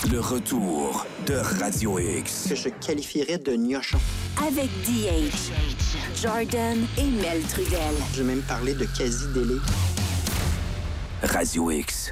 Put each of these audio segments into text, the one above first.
Le retour de Radio X. Que je qualifierais de gnochon. Avec DH, Jordan et Mel Trudel. Je vais même parler de quasi-délai. Radio X.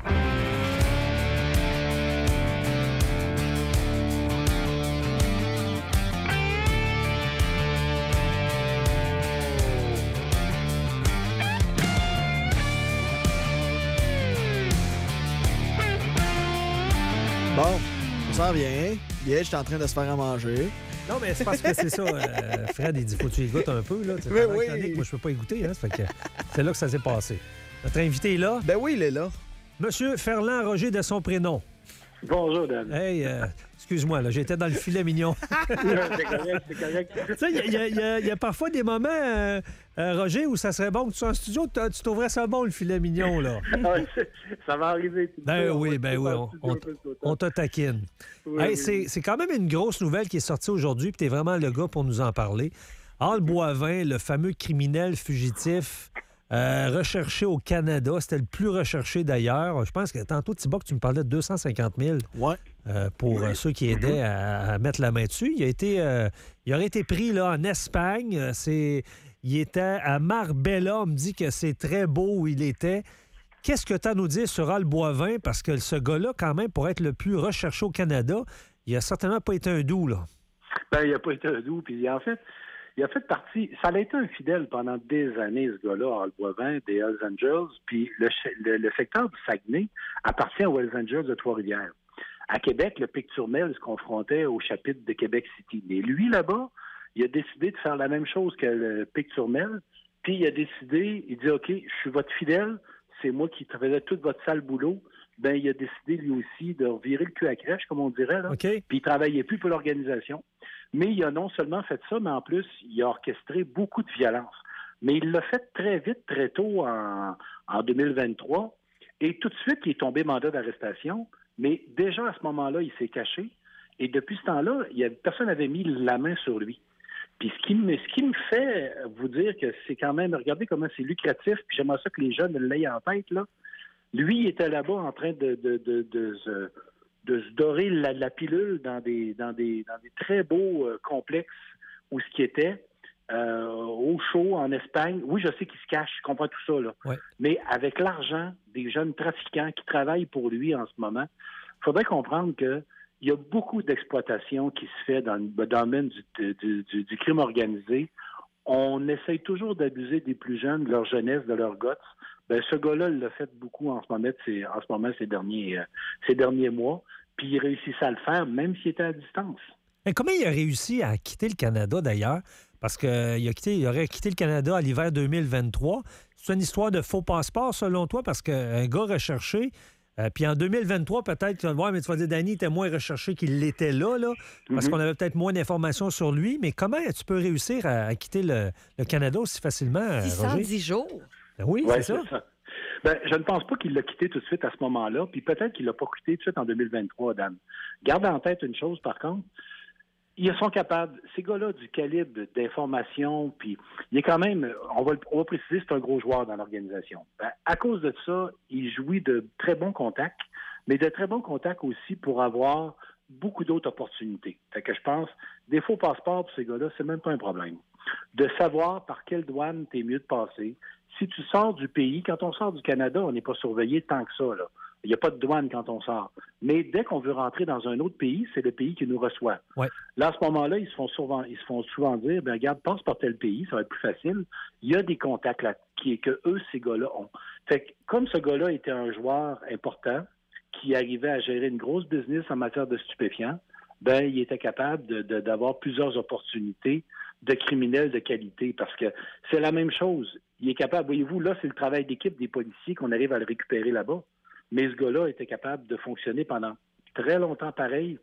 Bon, ça s'en vient. Hier, j'étais en train de se faire à manger. Non, mais c'est parce que c'est ça. Fred, il dit faut que tu y goûtes un peu. Là. Oui. Chronique, moi, je peux pas y goûter. Hein, ça fait que c'est là que ça s'est passé. Notre invité est là. Ben oui, il est là. Monsieur Ferland Roger de son prénom. Bonjour, Dan. Hey, excuse-moi, là, j'étais dans le filet mignon. C'est correct. Tu sais, il y a parfois des moments, Roger, où ça serait bon que tu sois en studio, tu trouverais ça bon, le filet mignon, là. Ça va arriver. Ben oui, on te taquine. Oui, Hey, oui. c'est quand même une grosse nouvelle qui est sortie aujourd'hui, puis tu es vraiment le gars pour nous en parler. Al Boivin, le fameux criminel fugitif recherché au Canada, c'était le plus recherché d'ailleurs. Je pense que tantôt, Thibault, tu me parlais de 250 000 Ouais. pour ceux qui aidaient à mettre la main dessus. Il aurait été pris là, en Espagne. Il était à Marbella. On me dit que c'est très beau où il était. Qu'est-ce que tu as à nous dire sur Al Boivin? Parce que ce gars-là, quand même, pour être le plus recherché au Canada, il a certainement pas été un doux, là. Ben, il n'a pas été un doux. Puis en fait, il a fait partie. Ça a été un fidèle pendant des années, ce gars-là, Al Boivin, des Hells Angels. Puis le secteur du Saguenay appartient aux Hells Angels de Trois-Rivières. À Québec, le Picturmel se confrontait au chapitre de Québec City. Mais lui, là-bas, il a décidé de faire la même chose que le Picturmel. Puis il a décidé, il dit, OK, je suis votre fidèle, c'est moi qui faisais tout votre sale boulot. Ben, il a décidé, lui aussi, de revirer le cul à crèche, comme on dirait, là. OK. Puis il travaillait plus pour l'organisation. Mais il a non seulement fait ça, mais en plus, il a orchestré beaucoup de violence. Mais il l'a fait très vite, très tôt, en 2023. Et tout de suite, il est tombé mandat d'arrestation. Mais déjà, à ce moment-là, il s'est caché. Et depuis ce temps-là, personne n'avait mis la main sur lui. Puis ce qui me fait vous dire que c'est quand même, regardez comment c'est lucratif, puis j'aimerais ça que les jeunes l'aient en tête, là. Lui, il était là-bas en train de se dorer la pilule dans des très beaux complexes où ce qui était au chaud en Espagne. Oui, je sais qu'il se cache, je comprends tout ça, là. Ouais. Mais avec l'argent des jeunes trafiquants qui travaillent pour lui en ce moment, il faudrait comprendre que il y a beaucoup d'exploitation qui se fait dans le domaine du crime organisé. On essaye toujours d'abuser des plus jeunes, de leur jeunesse, de leur guts. Ben, ce gars-là l'a fait beaucoup en ce moment ces derniers mois. Puis il réussissait à le faire, même s'il était à distance. Mais comment il a réussi à quitter le Canada, d'ailleurs? Parce qu'il aurait quitté le Canada à l'hiver 2023. C'est une histoire de faux passeport, selon toi? Parce qu'un gars recherché, puis en 2023, peut-être, tu vas voir, mais tu vas dire, Danny était moins recherché qu'il l'était là, parce qu'on avait peut-être moins d'informations sur lui. Mais comment tu peux réussir à quitter le Canada aussi facilement, Roger? 610 jours. Ben oui, Ouais, c'est ça. Ben, je ne pense pas qu'il l'a quitté tout de suite à ce moment-là, puis peut-être qu'il l'a pas quitté tout de suite en 2023, Dan. Garde en tête une chose, par contre. Ils sont capables, ces gars-là, du calibre d'information, puis il est quand même, on va préciser, c'est un gros joueur dans l'organisation. Ben, à cause de ça, il jouit de très bons contacts, mais de très bons contacts aussi pour avoir beaucoup d'autres opportunités. Fait que je pense, des faux passeports pour ces gars-là, c'est même pas un problème. De savoir par quelle douane t'es mieux de passer. Si tu sors du pays, quand on sort du Canada, on n'est pas surveillé tant que ça, là. Il n'y a pas de douane quand on sort. Mais dès qu'on veut rentrer dans un autre pays, c'est le pays qui nous reçoit. Ouais. Là, à ce moment-là, ils se font souvent dire, ben regarde, passe par tel pays, ça va être plus facile. Il y a des contacts là que ces gars-là ont. Fait que, comme ce gars-là était un joueur important, qui arrivait à gérer une grosse business en matière de stupéfiants, ben il était capable d'avoir plusieurs opportunités de criminels de qualité, parce que c'est la même chose. Il est capable, voyez-vous, là, c'est le travail d'équipe des policiers qu'on arrive à le récupérer là-bas. Mais ce gars-là était capable de fonctionner pendant très longtemps pareil,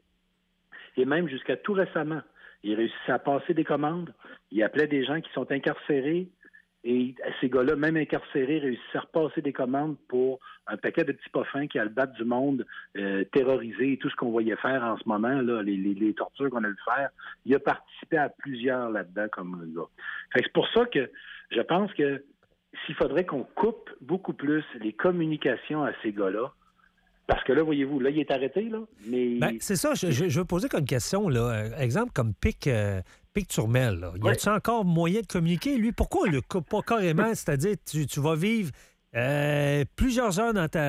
et même jusqu'à tout récemment. Il réussissait à passer des commandes, il appelait des gens qui sont incarcérés, et ces gars-là, même incarcérés, réussissaient à repasser des commandes pour un paquet de petits poffins qui allaient battre du monde, terrorisé, et tout ce qu'on voyait faire en ce moment, là, les tortures qu'on a vu faire. Il a participé à plusieurs là-dedans comme gars. Fait que c'est pour ça que je pense que s'il faudrait qu'on coupe beaucoup plus les communications à ces gars-là, Parce que là, voyez-vous, là, il est arrêté, là, mais... Ben, c'est ça, je veux poser comme question, là. Exemple comme Pic Turmel, là. Y a-t-il encore moyen de communiquer, lui? Pourquoi on le coupe pas carrément? C'est-à-dire, tu vas vivre plusieurs heures dans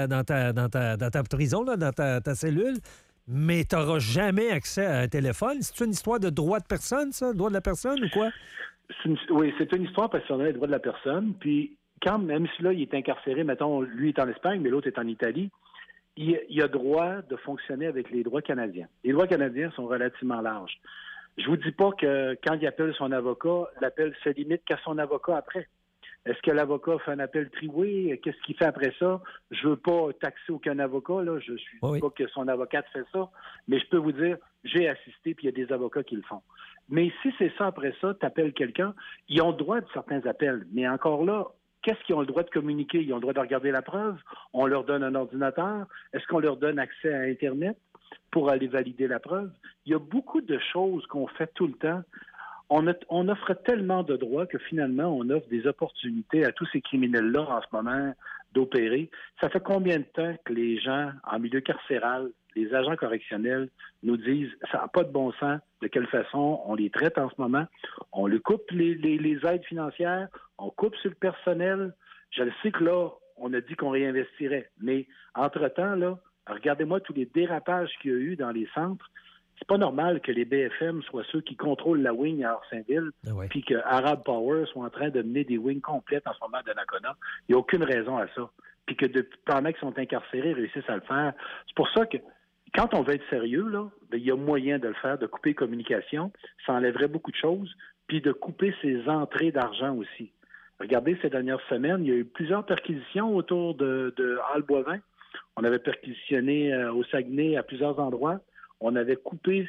ta prison, là, dans ta cellule, mais tu n'auras jamais accès à un téléphone. C'est une histoire de droit de personne, ça? Droit de la personne ou quoi? Oui, c'est une histoire personnelle des droits de la personne. Puis, même si là, il est incarcéré, mettons, lui est en Espagne, mais l'autre est en Italie, il a droit de fonctionner avec les droits canadiens. Les droits canadiens sont relativement larges. Je vous dis pas que quand il appelle son avocat, l'appel se limite qu'à son avocat après. Est-ce que l'avocat fait un appel trié? Qu'est-ce qu'il fait après ça? Je veux pas taxer aucun avocat, là. Je suis pas que son avocate fait ça. Mais je peux vous dire, j'ai assisté, puis il y a des avocats qui le font. Mais si c'est ça après ça, tu appelles quelqu'un, ils ont le droit de certains appels. Mais encore là, qu'est-ce qu'ils ont le droit de communiquer? Ils ont le droit de regarder la preuve? On leur donne un ordinateur? Est-ce qu'on leur donne accès à Internet pour aller valider la preuve? Il y a beaucoup de choses qu'on fait tout le temps. On offre tellement de droits que finalement, on offre des opportunités à tous ces criminels-là en ce moment d'opérer. Ça fait combien de temps que les gens en milieu carcéral, les agents correctionnels, nous disent « ça n'a pas de bon sens, de quelle façon on les traite en ce moment? On leur coupe les aides financières, on coupe sur le personnel. » Je le sais que là, on a dit qu'on réinvestirait. Mais entre-temps, là, regardez-moi tous les dérapages qu'il y a eu dans les centres. C'est pas normal que les BFM soient ceux qui contrôlent la wing à Orsainville, puis que Arab Power soit en train de mener des wings complètes en ce moment à Donnacona. Il n'y a aucune raison à ça. Puis que pendant qu'ils sont incarcérés, ils réussissent à le faire. C'est pour ça que quand on veut être sérieux, là, il y a moyen de le faire, de couper les communications. Ça enlèverait beaucoup de choses, puis de couper ses entrées d'argent aussi. Regardez, ces dernières semaines, il y a eu plusieurs perquisitions autour de Halle-Boisvin. On avait perquisitionné au Saguenay à plusieurs endroits. On avait coupé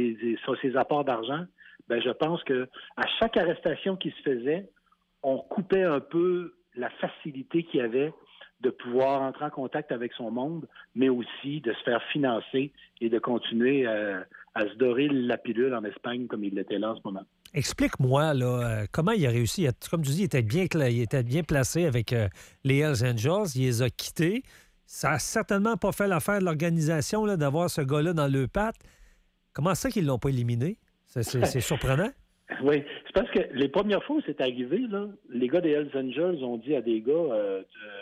ces apports d'argent. Ben, je pense que à chaque arrestation qui se faisait, on coupait un peu la facilité qu'il y avait de pouvoir entrer en contact avec son monde, mais aussi de se faire financer et de continuer à se dorer la pilule en Espagne comme il l'était là en ce moment. Explique-moi, là, comment il a réussi. Comme tu dis, il était bien placé avec les Hells Angels. Il les a quittés. Ça n'a certainement pas fait l'affaire de l'organisation là, d'avoir ce gars-là dans le patte. Comment ça qu'ils ne l'ont pas éliminé? C'est surprenant. Oui, c'est parce que les premières fois où c'est arrivé, là, les gars des Hells Angels ont dit à des gars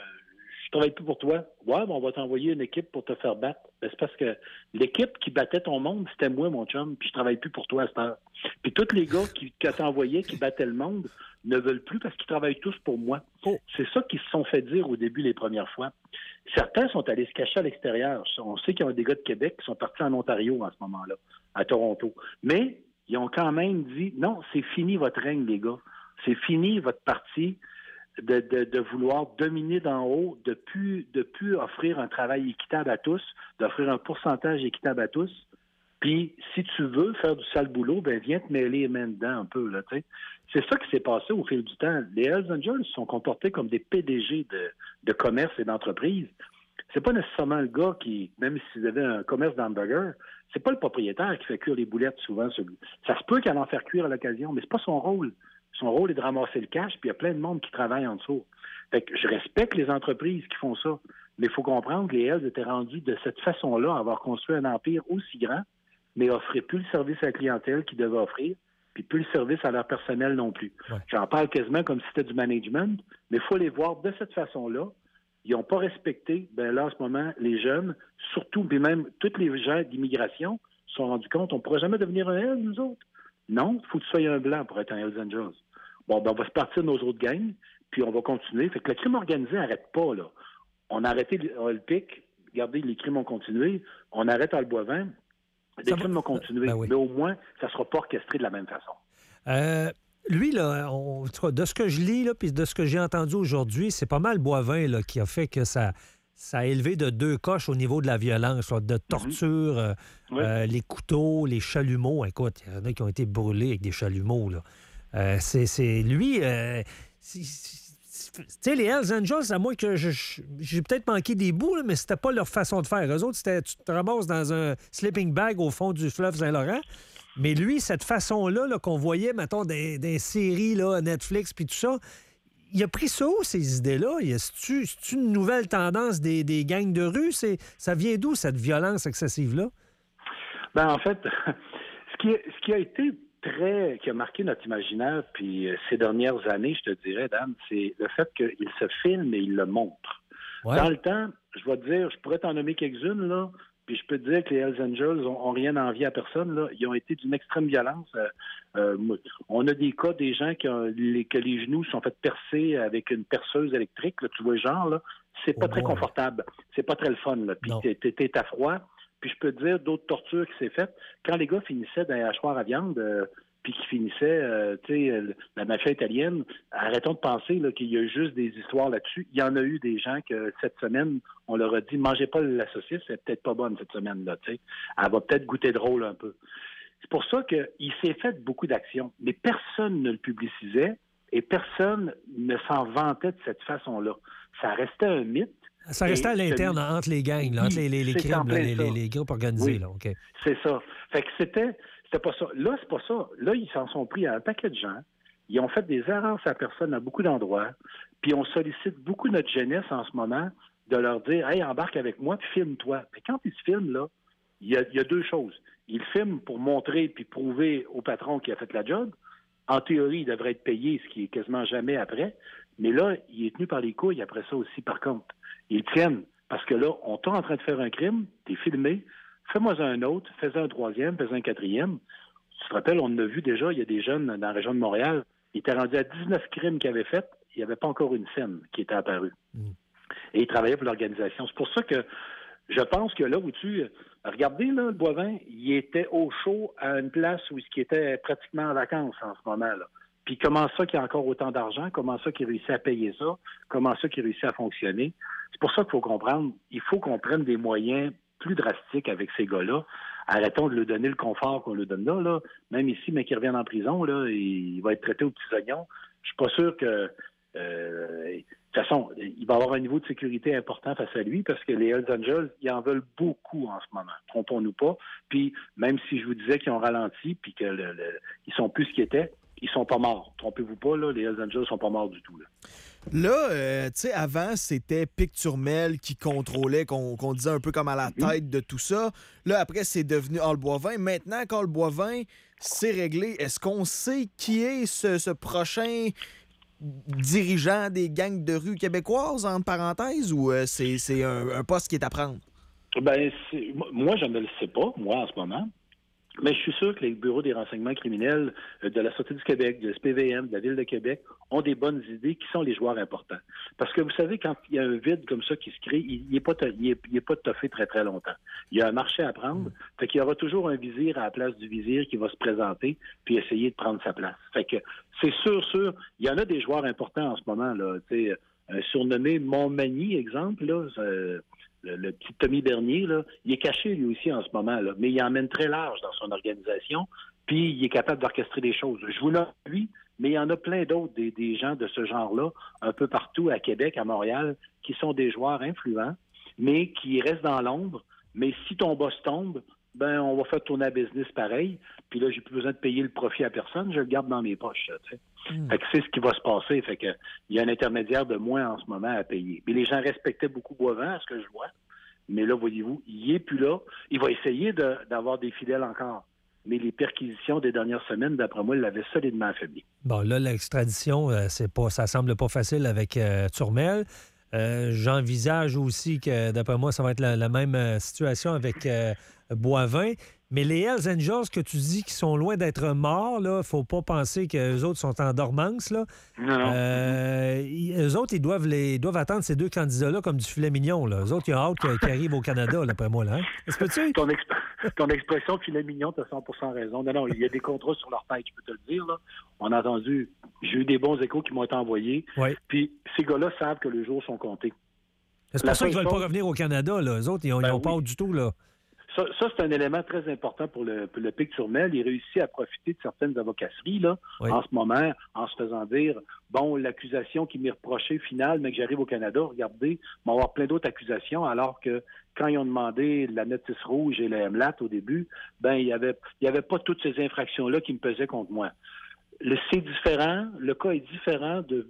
je travaille plus pour toi. Ouais, on va t'envoyer une équipe pour te faire battre. Ben, c'est parce que l'équipe qui battait ton monde, c'était moi, mon chum, puis je travaille plus pour toi à cette heure. Puis tous les gars que t'envoyais, qui battaient le monde, ne veulent plus parce qu'ils travaillent tous pour moi. Oh. C'est ça qu'ils se sont fait dire au début les premières fois. Certains sont allés se cacher à l'extérieur. On sait qu'il y a des gars de Québec qui sont partis en Ontario en ce moment-là, à Toronto. Mais ils ont quand même dit, non, c'est fini votre règne, les gars. C'est fini votre parti de vouloir dominer d'en haut, de plus offrir un travail équitable à tous, d'offrir un pourcentage équitable à tous. Puis, si tu veux faire du sale boulot, ben viens te mêler les mains dedans un peu, là, tu sais. C'est ça qui s'est passé au fil du temps. Les Hells Angels sont comportés comme des PDG de commerce et d'entreprise. C'est pas nécessairement le gars qui, même s'ils avaient un commerce d'hamburger, c'est pas le propriétaire qui fait cuire les boulettes souvent. Ça se peut qu'elle en faire cuire à l'occasion, mais c'est pas son rôle. Son rôle est de ramasser le cash, puis il y a plein de monde qui travaille en dessous. Fait que je respecte les entreprises qui font ça, mais il faut comprendre que les Hells étaient rendus de cette façon-là à avoir construit un empire aussi grand, mais offraient plus le service à la clientèle qu'ils devaient offrir, puis plus le service à leur personnel non plus. Ouais. J'en parle quasiment comme si c'était du management, mais il faut les voir de cette façon-là. Ils n'ont pas respecté, ben là, en ce moment, les jeunes, surtout, puis même tous les gens d'immigration, se sont rendus compte, on ne pourra jamais devenir un Hells, nous autres. Non, il faut que tu sois un blanc pour être un Hells Angels. Bon, ben on va se partir de nos autres gangs, puis on va continuer. Fait que le crime organisé n'arrête pas, là. On a arrêté le PIC, regardez, les crimes ont continué. On arrête à Halle-Boisvin, les crimes ont continué. Ben oui. Mais au moins, ça ne sera pas orchestré de la même façon. Lui, là, de ce que je lis, puis de ce que j'ai entendu aujourd'hui, c'est pas mal Boivin là, qui a fait que ça a élevé de 2 coches au niveau de la violence, là, de torture, les couteaux, les chalumeaux. Écoute, il y en a qui ont été brûlés avec des chalumeaux, là. C'est lui... tu sais, les Hells Angels, à moins que j'ai peut-être manqué des bouts, là, mais c'était pas leur façon de faire. Eux autres, c'était tu te ramasses dans un sleeping bag au fond du fleuve Saint-Laurent. Mais lui, cette façon-là là, qu'on voyait, mettons, des séries, là, Netflix, puis tout ça, il a pris ça où, ces idées-là? C'est-tu une nouvelle tendance des gangs de rue? Ça vient d'où, cette violence excessive-là? Ben, en fait, ce qui a été qui a marqué notre imaginaire, puis ces dernières années, je te dirais, Dan, c'est le fait qu'il se filme et il le montre. Ouais. Dans le temps, je vais te dire, je pourrais t'en nommer quelques-unes, là, puis je peux te dire que les Hells Angels ont rien envié à personne, là. Ils ont été d'une extrême violence. On a des cas des gens que les genoux sont fait percer avec une perceuse électrique, là, tu vois le genre, là. C'est pas très confortable. C'est pas très le fun, là. Puis t'es à froid. Puis je peux te dire d'autres tortures qui s'est faites. Quand les gars finissaient dans les hachoirs à viande, puis qu'ils finissaient, la mafia italienne, arrêtons de penser là, qu'il y a juste des histoires là-dessus. Il y en a eu des gens que cette semaine, on leur a dit, mangez pas la saucisse, elle est peut-être pas bonne cette semaine-là, tu sais. Elle va peut-être goûter drôle un peu. C'est pour ça qu'il s'est fait beaucoup d'actions, mais personne ne le publicisait et personne ne s'en vantait de cette façon-là. Ça restait un mythe. Ça restait à l'interne, entre les gangs, là, entre les crimes, les groupes organisés. Oui, là, OK. c'est ça. Fait que c'était pas ça. Là, c'est pas ça. Là, ils s'en sont pris à un paquet de gens. Ils ont fait des avances à personne à beaucoup d'endroits. Puis on sollicite beaucoup notre jeunesse en ce moment de leur dire « Hey, embarque avec moi, puis filme-toi. » Puis quand ils se filment, là, il y a deux choses. Ils filment pour montrer puis prouver au patron qui a fait la job. En théorie, il devrait être payé, ce qui est quasiment jamais après. Mais là, il est tenu par les couilles après ça aussi, par contre. Ils tiennent. Parce que là, on est en train de faire un crime, t'es filmé, fais-moi un autre, fais un troisième, fais un quatrième. Tu te rappelles, on a vu déjà, il y a des jeunes dans la région de Montréal, ils étaient rendus à 19 crimes qu'ils avaient faits, il n'y avait pas encore une scène qui était apparue. Et ils travaillaient pour l'organisation. C'est pour ça que je pense que là où regardez, là, le Boivin, il était au chaud à une place où il était pratiquement en vacances en ce moment-là. Puis comment ça qu'il y a encore autant d'argent? Comment ça qu'il réussit à payer ça? Comment ça qu'il réussit à fonctionner? C'est pour ça qu'il faut comprendre. Il faut qu'on prenne des moyens plus drastiques avec ces gars-là. Arrêtons de lui donner le confort qu'on lui donne là. Même ici, mais qu'il revienne en prison, là, il va être traité aux petits oignons. Je suis pas sûr que... de toute façon, il va avoir un niveau de sécurité important face à lui parce que les Hells Angels, ils en veulent beaucoup en ce moment. Trompons-nous pas. Puis, même si je vous disais qu'ils ont ralenti puis qu'ils sont plus ce qu'ils étaient, ils sont pas morts. Trompez-vous pas, là, les Hells Angels sont pas morts du tout. Là, tu sais, avant, c'était Pic Turmel qui contrôlait, qu'on disait un peu comme à la tête de tout ça. Là, après, c'est devenu Al Boivin. Maintenant qu'Al Boivin, c'est réglé, est-ce qu'on sait qui est ce prochain dirigeant des gangs de rue québécoises, entre parenthèses, ou c'est un poste qui est à prendre? Ben, moi, je ne le sais pas, moi, en ce moment. Mais je suis sûr que les bureaux des renseignements criminels de la Sûreté du Québec, du SPVM, de la Ville de Québec ont des bonnes idées qui sont les joueurs importants. Parce que vous savez, quand il y a un vide comme ça qui se crée, il n'est pas toffé très, très longtemps. Il y a un marché à prendre. Fait qu'il y aura toujours un vizir à la place du vizir qui va se présenter puis essayer de prendre sa place. Fait que c'est sûr, il y en a des joueurs importants en ce moment, là. Tu sais, un surnommé Montmagny, exemple, là, le petit Tommy Bernier, là, il est caché lui aussi en ce moment, là, mais il emmène très large dans son organisation, puis il est capable d'orchestrer des choses. Je vous nomme lui, mais il y en a plein d'autres, des gens de ce genre-là, un peu partout à Québec, à Montréal, qui sont des joueurs influents, mais qui restent dans l'ombre. Mais si ton boss tombe, ben on va faire tourner la business pareil, puis là, j'ai plus besoin de payer le profit à personne, je le garde dans mes poches, tu sais. Fait que c'est ce qui va se passer. Fait que il y a un intermédiaire de moins en ce moment à payer. Mais les gens respectaient beaucoup Boivin, à ce que je vois. Mais là, voyez-vous, il est plus là. Il va essayer d'avoir des fidèles encore. Mais les perquisitions des dernières semaines, d'après moi, l'avaient solidement affaibli. Bon, là, l'extradition, ça semble pas facile avec Turmel. J'envisage aussi que, d'après moi, ça va être la même situation avec Boivin. Mais les Hells Angels que tu dis qui sont loin d'être morts, il ne faut pas penser qu'eux autres sont en dormance. Là. Non. Eux autres, ils doivent attendre ces deux candidats-là comme du filet mignon. Là. Eux autres, ils ont hâte qu'ils arrivent au Canada, d'après moi. Là, hein? Est-ce que tu... ton expression filet mignon, tu as 100% raison. Non, il y a des contrats sur leur tête, je peux te le dire. Là. On a entendu, j'ai eu des bons échos qui m'ont été envoyés. Oui. Puis ces gars-là savent que les jours sont comptés. C'est pour ça qu'ils ne veulent pas revenir au Canada. Là. Eux autres, ils n'ont pas hâte du tout. Là. Ça, c'est un élément très important pour le Pic Turmel. Il réussit à profiter de certaines avocasseries là, en ce moment, en se faisant dire, bon, l'accusation qui m'est reprochée finale, mais que j'arrive au Canada, regardez, il va y avoir plein d'autres accusations, alors que quand ils ont demandé la notice rouge et la MLAT au début, ben il y avait pas toutes ces infractions-là qui me pesaient contre moi. C'est différent. Le cas est différent de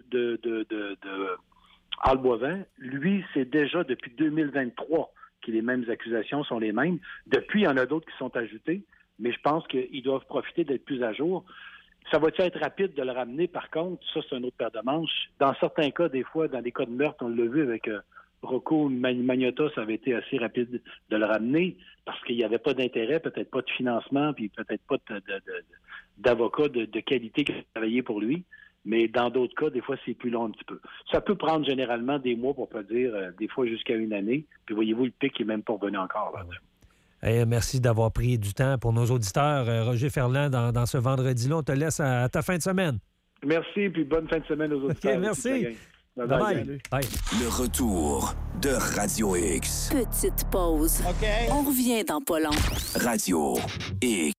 Al Boivin. Lui, c'est déjà depuis 2023 que les mêmes accusations sont les mêmes. Depuis, il y en a d'autres qui sont ajoutées, mais je pense qu'ils doivent profiter d'être plus à jour. Ça va-tu être rapide de le ramener? Par contre, ça, c'est un autre paire de manches. Dans certains cas, des fois, dans des cas de meurtre, on l'a vu avec Rocco Magnotta, ça avait été assez rapide de le ramener parce qu'il n'y avait pas d'intérêt, peut-être pas de financement, puis peut-être pas d'avocat de qualité qui travaillait pour lui. Mais dans d'autres cas, des fois, c'est plus long un petit peu. Ça peut prendre généralement des mois, pour pas dire des fois jusqu'à une année. Puis voyez-vous, le pic n'est même pas revenu encore. Là. Merci d'avoir pris du temps pour nos auditeurs. Roger Ferland, dans ce vendredi-là, on te laisse à ta fin de semaine. Merci, puis bonne fin de semaine aux auditeurs. Okay, merci. Bye-bye. Bye. Le retour de Radio X. Petite pause. OK. On revient dans pas long. Radio X.